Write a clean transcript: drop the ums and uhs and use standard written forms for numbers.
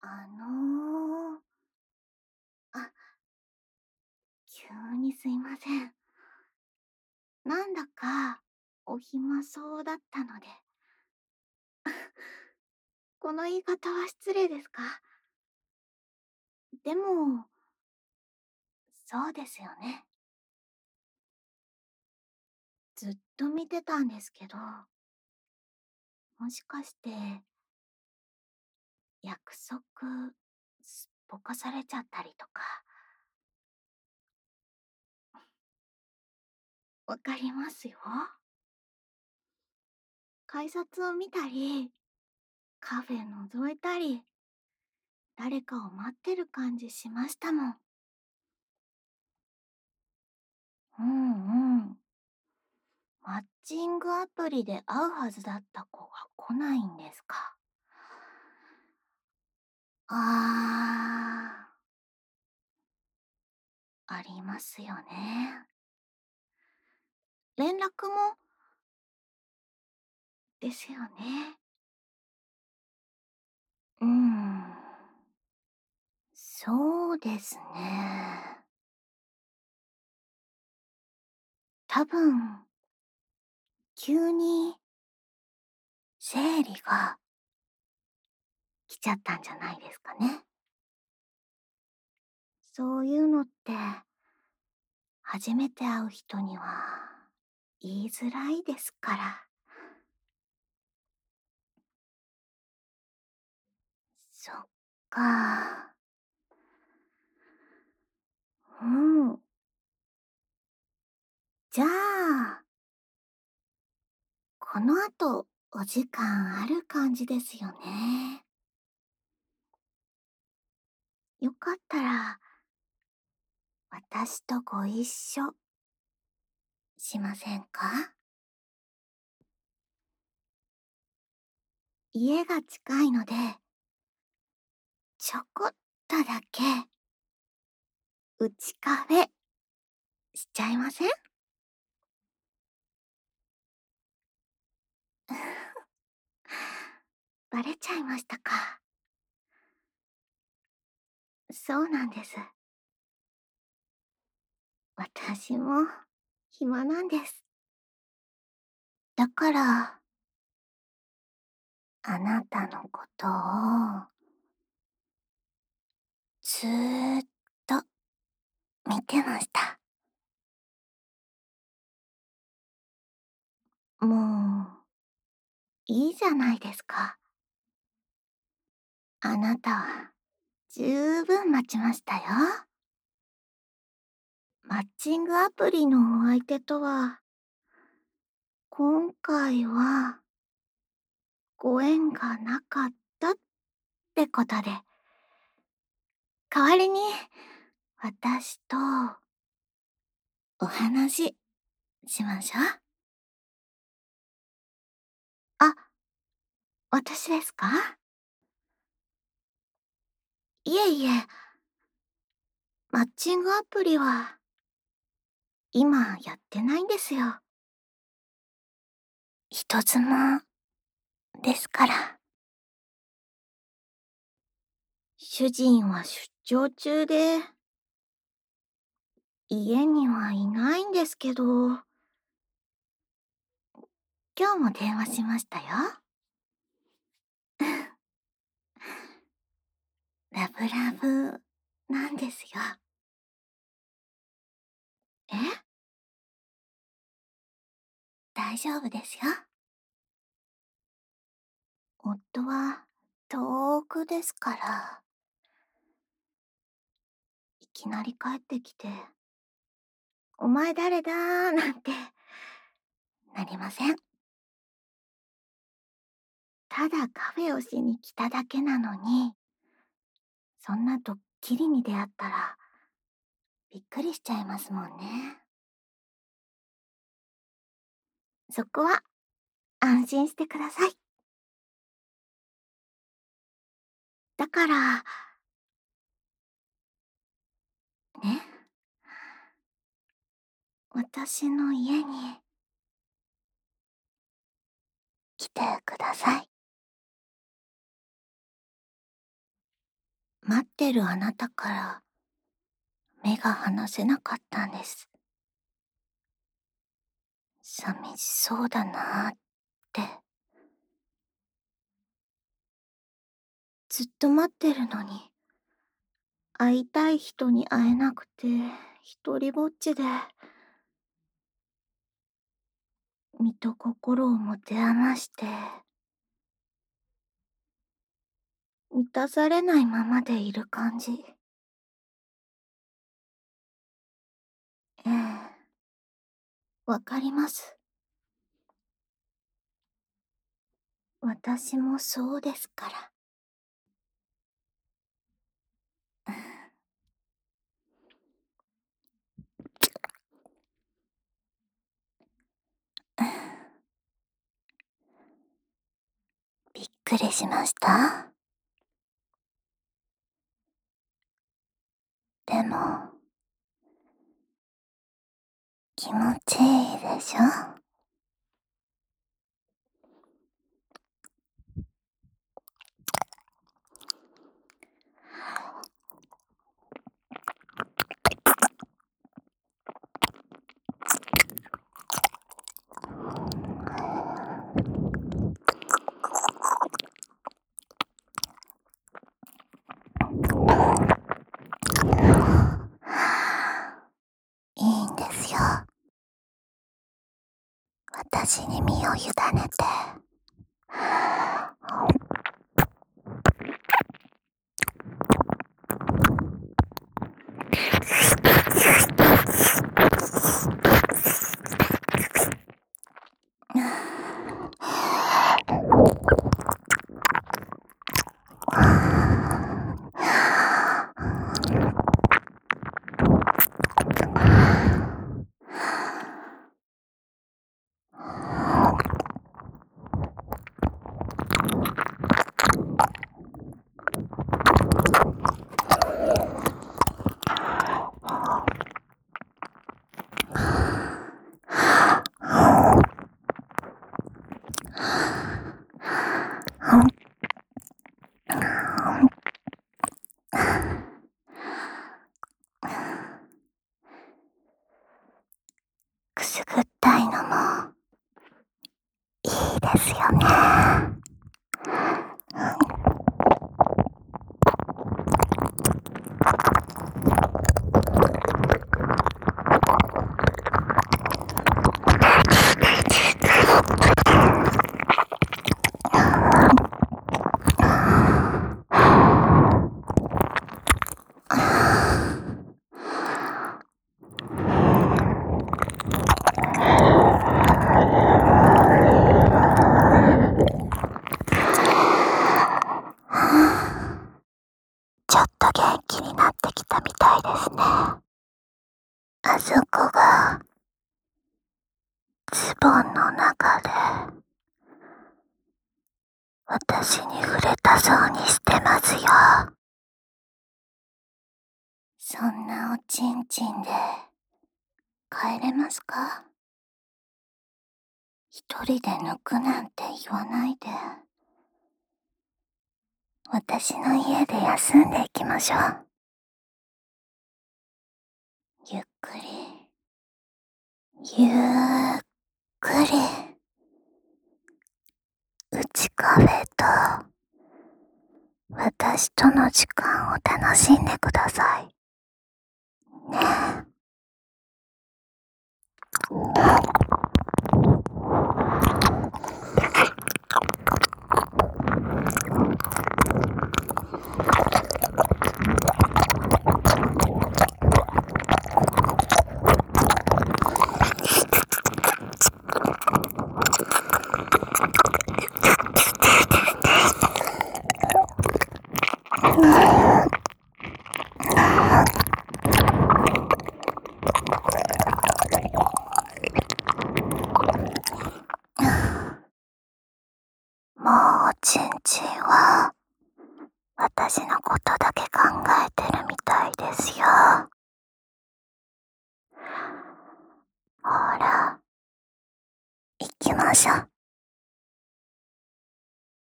あのあ、急にすいません。なんだか、お暇そうだったので。この言い方は失礼ですか？でも、そうですよね。ずっと見てたんですけど、もしかして、約束、すっぽかされちゃったりとか。わかりますよ。改札を見たり、カフェ覗いたり、誰かを待ってる感じしましたもん。うんうん。マッチングアプリで会うはずだった子が来ないんですか。あありますよね。連絡もですよね。うん。そうですね。多分、急に生理が来ちゃったんじゃないですかね。そういうのって、初めて会う人には言いづらいですから。そっか。うん。じゃあ、この後、お時間ある感じですよね。よかったら、私とご一緒しませんか？家が近いので、ちょこっとだけ、うちカフェしちゃいません？バレちゃいましたか。そうなんです。私も暇なんです。だから、あなたのことをずーっと見てました。もう、いいじゃないですか。あなたは十分待ちましたよ。マッチングアプリのお相手とは、今回はご縁がなかったってことで、代わりに私とお話しましょう。あ、私ですか？いえいえ、マッチングアプリは今やってないんですよ。人妻ですから。主人は出張中で、家にはいないんですけど、今日も電話しましたよ。ラブラブなんですよ。え？大丈夫ですよ。夫は遠くですから、いきなり帰ってきて、お前誰だーなんてなりません。ただカフェをしに来ただけなのに、そんなドッキリに出会ったら、びっくりしちゃいますもんね。そこは安心してください。だから、ね、私の家に来てください。 待ってるあなたから目が離せなかったんです。寂しそうだなーって。ずっと待ってるのに、会いたい人に会えなくて、一人ぼっちで、身と心を持て余して、満たされないままでいる感じ。ええ、わかります。私もそうですから。びっくりしました？でも、気持ちいいでしょ？いいんですよ。私に身を委ねて。くすぐったいのもいいですよね。ちょっと元気になってきたみたいですね。あそこがズボンの中で私に触れたそうにしてますよ。そんなおちんちんで帰れますか？一人で抜くなんて言わないで。私の家で休んでいきましょう。ゆっくり、ゆっくり、うちカフェと私との時間を楽しんでください。ねえ。